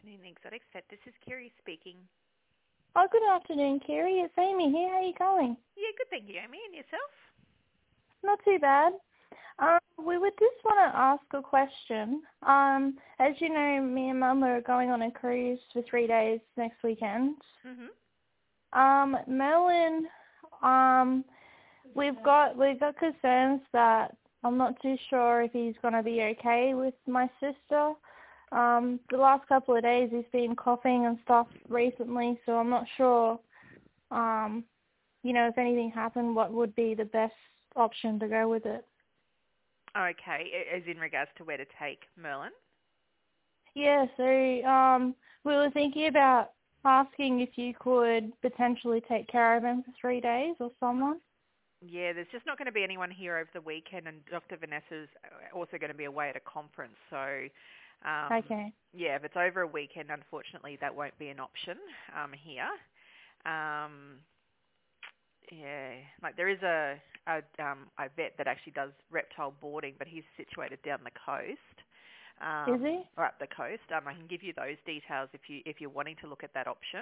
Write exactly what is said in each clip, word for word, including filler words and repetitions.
Afternoon, Exotic Set. This is Kerry speaking. Oh, good afternoon, Kerry. It's Amy here. How are you going? Yeah, good, thank you, Amy. And yourself? Not too bad. Um, we would just want to ask a question. Um, as you know, me and Mum are going on a cruise for three days next weekend. Mhm. Um, Merlin, um, we've got we've got concerns that I'm not too sure if he's going to be okay with my sister. Um, the last couple of days he's been coughing and stuff recently, so I'm not sure. Um, you know, if anything happened, what would be the best option to go with it? Okay, a- as in regards to where to take Merlin? Yeah, so um, we were thinking about asking if you could potentially take care of him for three days or someone. Yeah, there's just not going to be anyone here over the weekend, and Doctor Vanessa's also going to be away at a conference. So, um, Okay. yeah, if it's over a weekend, unfortunately, that won't be an option um, here. Um, yeah, like there is a, a, um, a vet that actually does reptile boarding, but he's situated down the coast. Is Um, he? or up the coast. Um, I can give you those details if you if you're wanting to look at that option.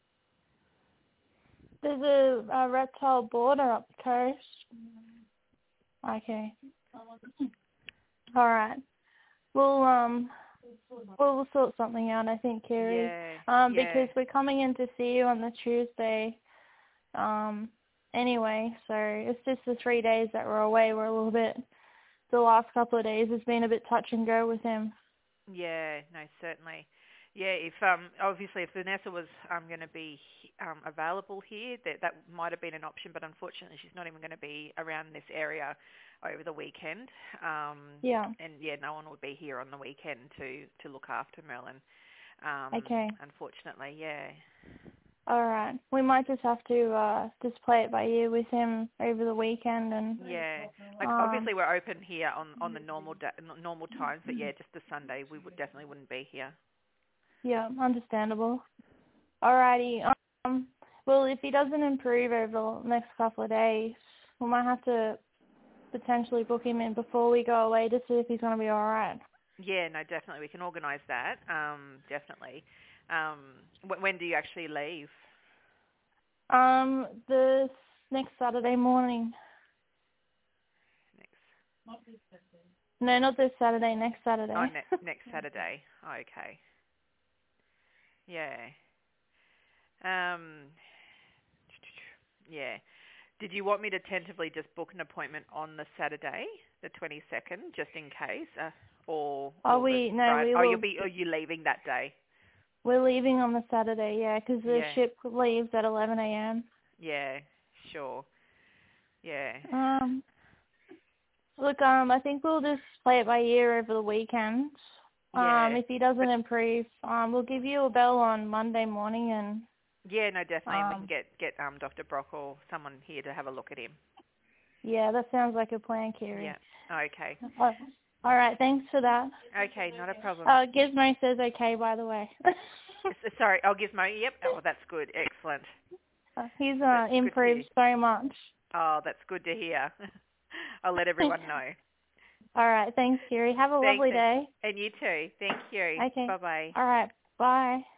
There's a, a reptile border up the coast. Okay. All right. We'll um we'll, we'll sort something out, I think, Kerry. Yeah, Um, yeah, because we're coming in to see you on the Tuesday. Um, anyway, so it's just the three days that we're away. We're a little bit. The last couple of days has been a bit touch and go with him. yeah. No, certainly. Yeah, if um obviously if Vanessa was um going to be um available here, that that might have been an option, but unfortunately she's not even going to be around this area over the weekend. Um, Yeah. and yeah, no one would be here on the weekend to to look after Merlin. Um, Okay. unfortunately, yeah. All right. We might just have to uh just play it by ear with him over the weekend and Yeah, like um obviously we're open here on on the normal da- normal times, but yeah, just the Sunday we would definitely wouldn't be here. yeah, understandable. Alrighty. Um well, if he doesn't improve over the next couple of days, we might have to potentially book him in before we go away to see if he's going to be alright. Yeah, no, definitely we can organise that. Um, definitely. Um, wh- when do you actually leave? Um, the next Saturday morning. Next. No, not this Saturday, next Oh, Saturday. ne- next Saturday. Oh, okay. Yeah. Um, yeah. Did you want me to tentatively just book an appointment on the Saturday, the twenty-second, just in case, uh, or oh, or the we, no, Friday? we Oh, you'll will, be. Are you leaving that day? we're leaving on the Saturday, yeah, 'cause the Yeah. ship leaves at eleven a.m. Yeah. Sure. Yeah. Um, look, um, I think we'll just play it by ear over the weekend. Um, Yeah. if he doesn't But improve, um, we'll give you a bell on Monday morning and, yeah, no, definitely, and we can um, get get um Doctor Brock or someone here to have a look at him. yeah, that sounds like a plan, Kiri. Yeah. Okay. Uh, all right, thanks for that. Okay, not a problem. Uh, Gizmo says okay, by the way. S- Sorry, I'll give Mo. Yep. Oh, that's good. Excellent. Uh, He's That's uh, good to hear. improved so much. Oh, that's good to hear. I'll let everyone know. All right. Thanks, Kiri. Have a Thanks, lovely day. and you too. Thank you. Okay. Bye bye. All right. Bye.